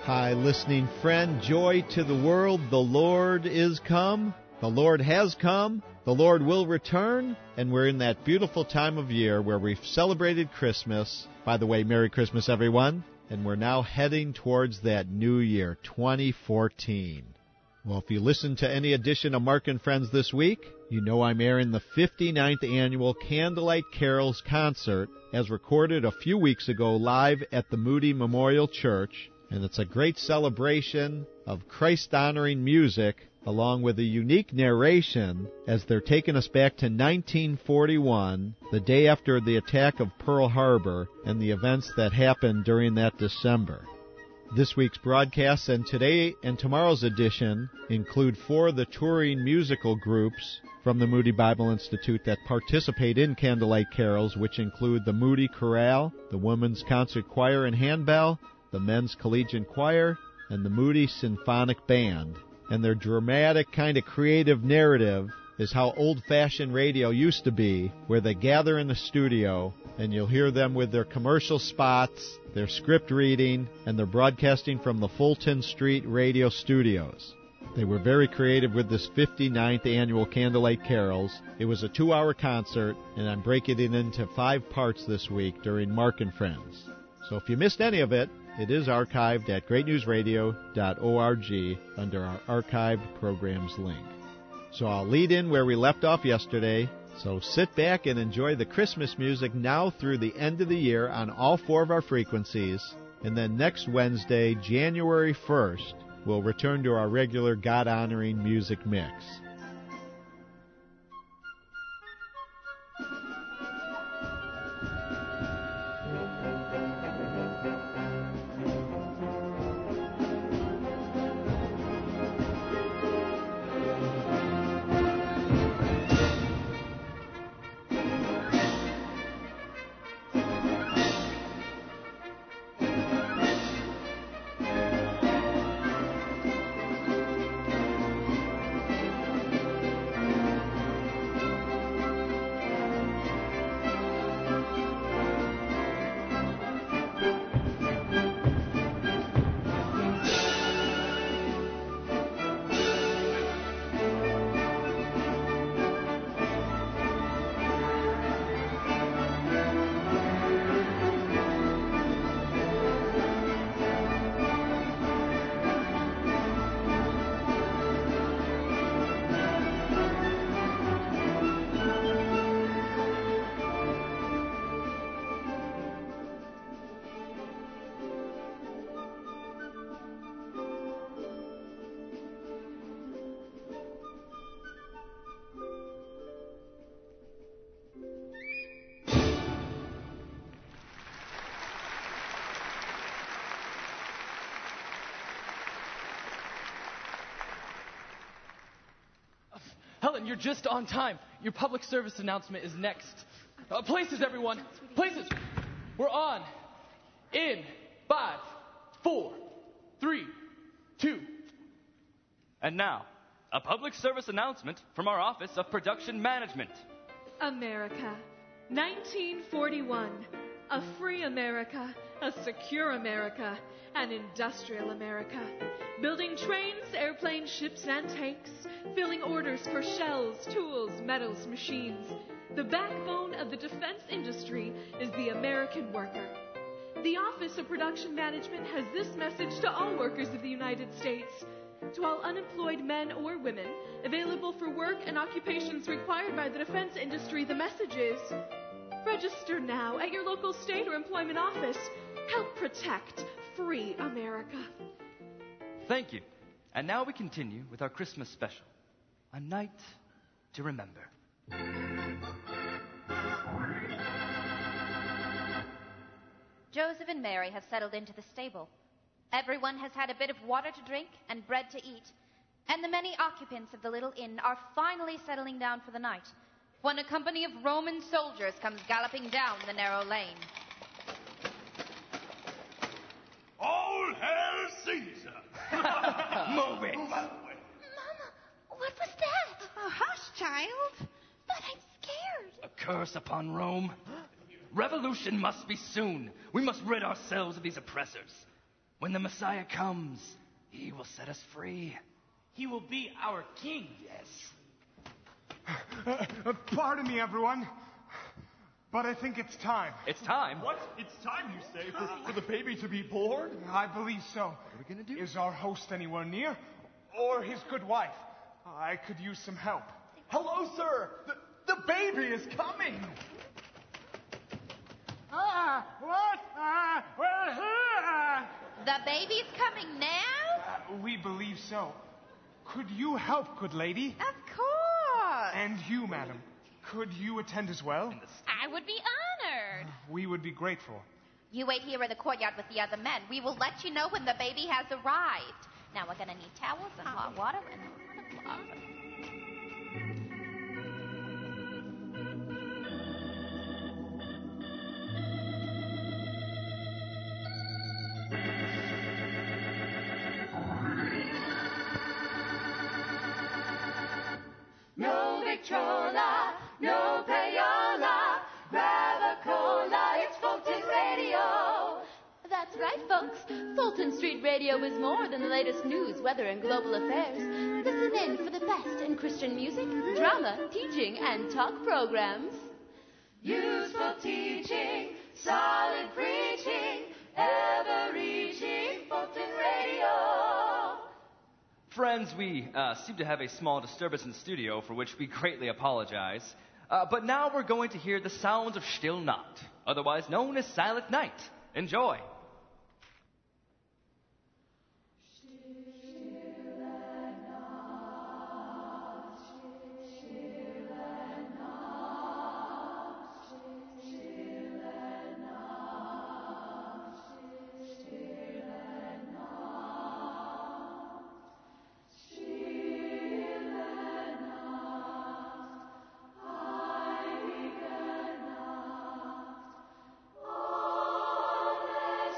Hi, listening friend. Joy to the world. The Lord is come. The Lord has come. The Lord will return. And we're in that beautiful time of year where we've celebrated Christmas. By the way, Merry Christmas, everyone. And we're now heading towards that new year, 2014. Well, if you listen to any edition of Mark and Friends this week, you know I'm airing the 59th annual Candlelight Carols concert as recorded a few weeks ago live at the Moody Memorial Church. And it's a great celebration of Christ-honoring music along with a unique narration as they're taking us back to 1941, the day after the attack of Pearl Harbor and the events that happened during that December. This week's broadcasts and today and tomorrow's edition include 4 of the touring musical groups from the Moody Bible Institute that participate in Candlelight Carols, which include the Moody Chorale, the Women's Concert Choir and Handbell, the Men's Collegiate Choir, and the Moody Symphonic Band. And their dramatic, kind of creative narrative is how old-fashioned radio used to be, where they gather in the studio, and you'll hear them with their commercial spots, their script reading, and their broadcasting from the Fulton Street radio studios. They were very creative with this 59th annual Candlelight Carols. It was a 2-hour concert, and I'm breaking it into 5 parts this week during Mark and Friends. So if you missed any of it, it is archived at greatnewsradio.org under our archived programs link. So I'll lead in where we left off yesterday. So sit back and enjoy the Christmas music now through the end of the year on all 4 of our frequencies. And then next Wednesday, January 1st, we'll return to our regular God-honoring music mix. Helen, you're just on time. Your public service announcement is next. Places, everyone. Places. We're on. In 5, 4, 3, 2. And now, a public service announcement from our Office of Production Management. America, 1941. A free America, a secure America, an industrial America. Building trains, airplanes, ships, and tanks. Filling orders for shells, tools, metals, machines. The backbone of the defense industry is the American worker. The Office of Production Management has this message to all workers of the United States. To all unemployed men or women available for work and occupations required by the defense industry, the message is: register now at your local state or employment office. Help protect free America. Thank you. And now we continue with our Christmas special, A Night to Remember. Joseph and Mary have settled into the stable. Everyone has had a bit of water to drink and bread to eat, and the many occupants of the little inn are finally settling down for the night, when a company of Roman soldiers comes galloping down the narrow lane. All hail Caesar! Move it! Mama, what was that? Oh, hush, child. But I'm scared. A curse upon Rome. Revolution must be soon. We must rid ourselves of these oppressors. When the Messiah comes, he will set us free. He will be our king. Yes. Pardon me, everyone, but I think it's time. It's time. What? It's time, you say, for the baby to be born? I believe so. What are we going to do? Is our host anywhere near? Or his good wife? I could use some help. Hello, sir. The baby is coming. The baby's coming now? We believe so. Could you help, good lady? Of course. And you, madam, could you attend as well? I would be honored. We would be grateful. You wait here in the courtyard with the other men. We will let you know when the baby has arrived. Now we're gonna need towels and hot water and a lot of water. No Victrola, no payola, grab a cola, it's Fulton Radio. That's right, folks. Fulton Street Radio is more than the latest news, weather, and global affairs. Listen in for the best in Christian music, drama, teaching, and talk programs. Useful teaching, solid preaching, ever-reaching Fulton Radio. Friends, we seem to have a small disturbance in the studio, for which we greatly apologize. But now we're going to hear the sounds of Still Nacht, otherwise known as Silent Night. Enjoy. All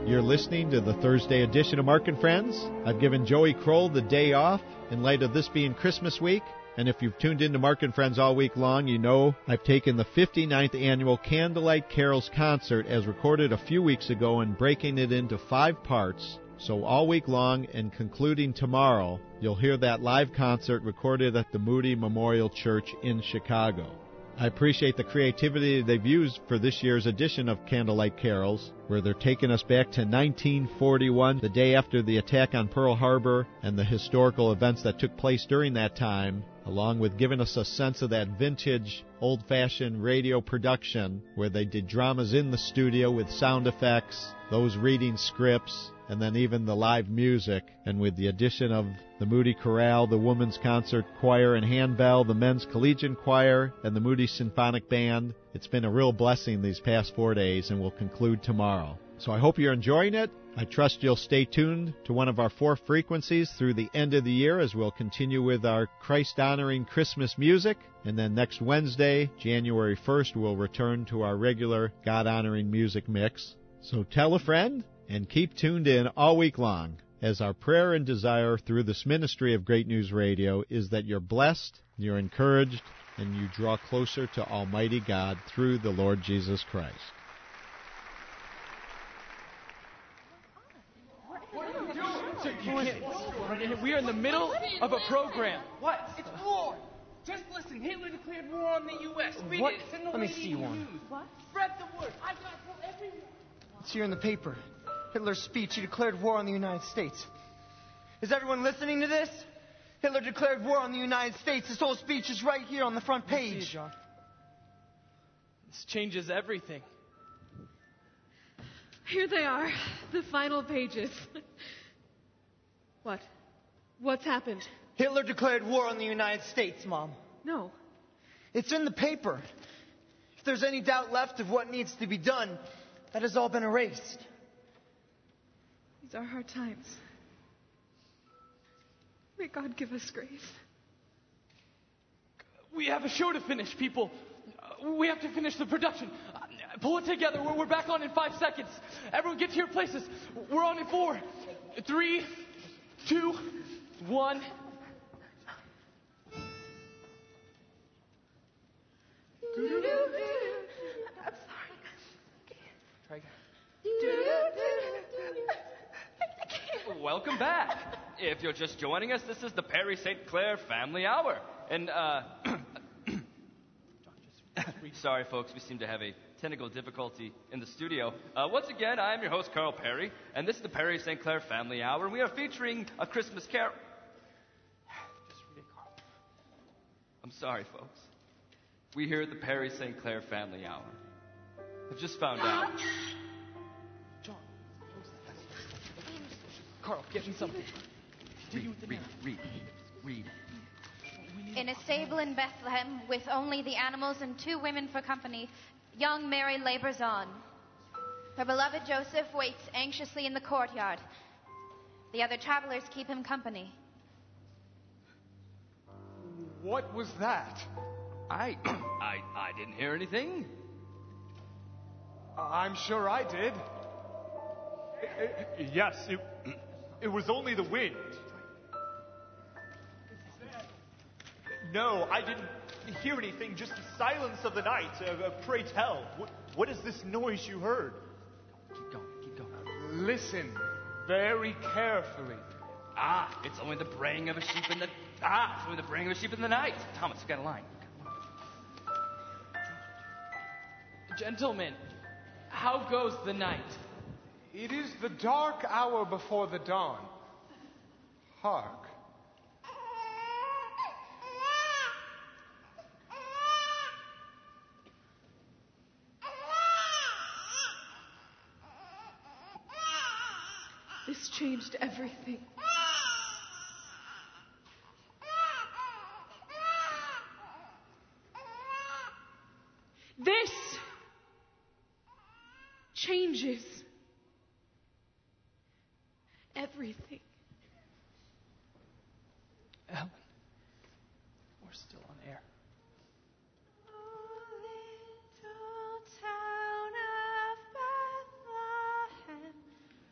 You're listening to the Thursday edition of Mark and Friends. I've given Joey Kroll the day off in light of this being Christmas week. And if you've tuned into Mark and Friends all week long, you know I've taken the 59th annual Candlelight Carols concert as recorded a few weeks ago and breaking it into 5 parts. So all week long and concluding tomorrow, you'll hear that live concert recorded at the Moody Memorial Church in Chicago. I appreciate the creativity they've used for this year's edition of Candlelight Carols, where they're taking us back to 1941, the day after the attack on Pearl Harbor, and the historical events that took place during that time, along with giving us a sense of that vintage, old-fashioned radio production, where they did dramas in the studio with sound effects, those reading scripts, and then even the live music. And with the addition of the Moody Chorale, the Women's Concert Choir and Handbell, the Men's Collegiate Choir, and the Moody Symphonic Band, it's been a real blessing these past 4 days and will conclude tomorrow. So I hope you're enjoying it. I trust you'll stay tuned to one of our 4 frequencies through the end of the year as we'll continue with our Christ-honoring Christmas music. And then next Wednesday, January 1st, we'll return to our regular God-honoring music mix. So tell a friend and keep tuned in all week long, as our prayer and desire through this ministry of Great News Radio is that you're blessed, you're encouraged, and you draw closer to Almighty God through the Lord Jesus Christ. We are in the middle of a program. What? It's war. Just listen. Hitler declared war on the U.S. Read What? it. It's in the Let me lady see one. news. What? Spread the word. I've got to tell everyone. It's here in the paper. Hitler's speech. He declared war on the United States. Is everyone listening to this? Hitler declared war on the United States. This whole speech is right here on the front page. See, John. This changes everything. Here they are, the final pages. What? What's happened? Hitler declared war on the United States, Mom. No. It's in the paper. If there's any doubt left of what needs to be done, that has all been erased. These are hard times. May God give us grace. We have a show to finish, people. We have to finish the production. Pull it together. We're back on in 5 seconds. Everyone get to your places. We're on in 4, 3, 2, 1. Welcome back. If you're just joining us, this is the Perry St. Clair Family Hour. And, sorry, folks, we seem to have a technical difficulty in the studio. Once again, I am your host, Carl Perry, and this is the Perry St. Clair Family Hour, and we are featuring a Christmas carol. Just read it, Carl. I'm sorry, folks. We here at the Perry St. Clair Family Hour have just found out. John. Carl, get me something. Read. In a stable in Bethlehem, with only the animals and 2 women for company, young Mary labors on. Her beloved Joseph waits anxiously in the courtyard. The other travelers keep him company. What was that? I didn't hear anything. I'm sure I did. Yes, it was only the wind. No, I didn't hear anything, just the silence of the night. Pray tell, what is this noise you heard? Keep going. Listen very carefully. It's only the braying of a sheep in the... it's only the braying of a sheep in the night. Thomas, you got a line. Gentlemen, how goes the night? It is the dark hour before the dawn. Hark. This changed everything. This changes everything. Ellen, we're still on air. Little town of Bethlehem,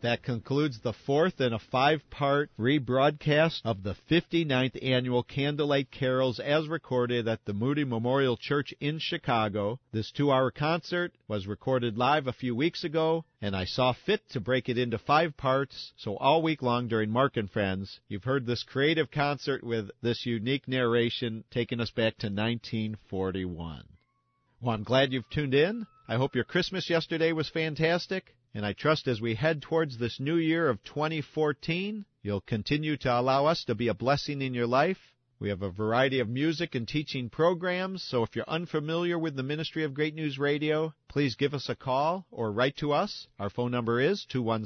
That concludes the fourth in a 5-part rebroadcast of the 59th Annual Candlelight Carols as recorded at the Moody Memorial Church in Chicago. This 2-hour concert was recorded live a few weeks ago, and I saw fit to break it into 5 parts, so all week long during Mark and Friends, you've heard this creative concert with this unique narration taking us back to 1941. Well, I'm glad you've tuned in. I hope your Christmas yesterday was fantastic. And I trust as we head towards this new year of 2014, you'll continue to allow us to be a blessing in your life. We have a variety of music and teaching programs, so if you're unfamiliar with the ministry of Great News Radio, please give us a call or write to us. Our phone number is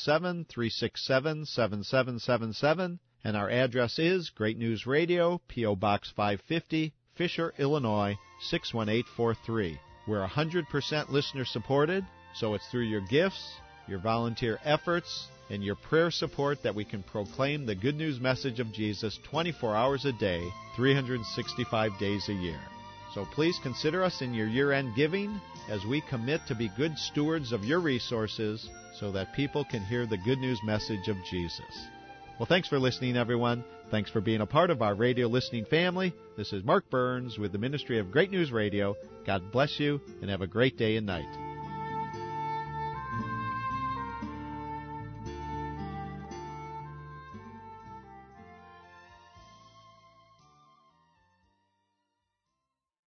217-367-7777, and our address is Great News Radio, P.O. Box 550, Fisher, Illinois, 61843. We're 100% listener-supported, so it's through your gifts, your volunteer efforts, and your prayer support that we can proclaim the good news message of Jesus 24 hours a day, 365 days a year. So please consider us in your year-end giving as we commit to be good stewards of your resources so that people can hear the good news message of Jesus. Well, thanks for listening, everyone. Thanks for being a part of our radio listening family. This is Mark Burns with the Ministry of Great News Radio. God bless you, and have a great day and night.